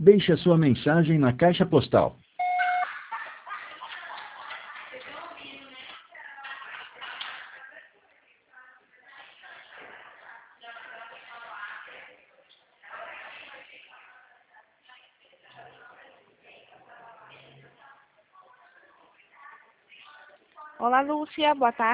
Deixe a sua mensagem na caixa postal. Olá, Lúcia, boa tarde.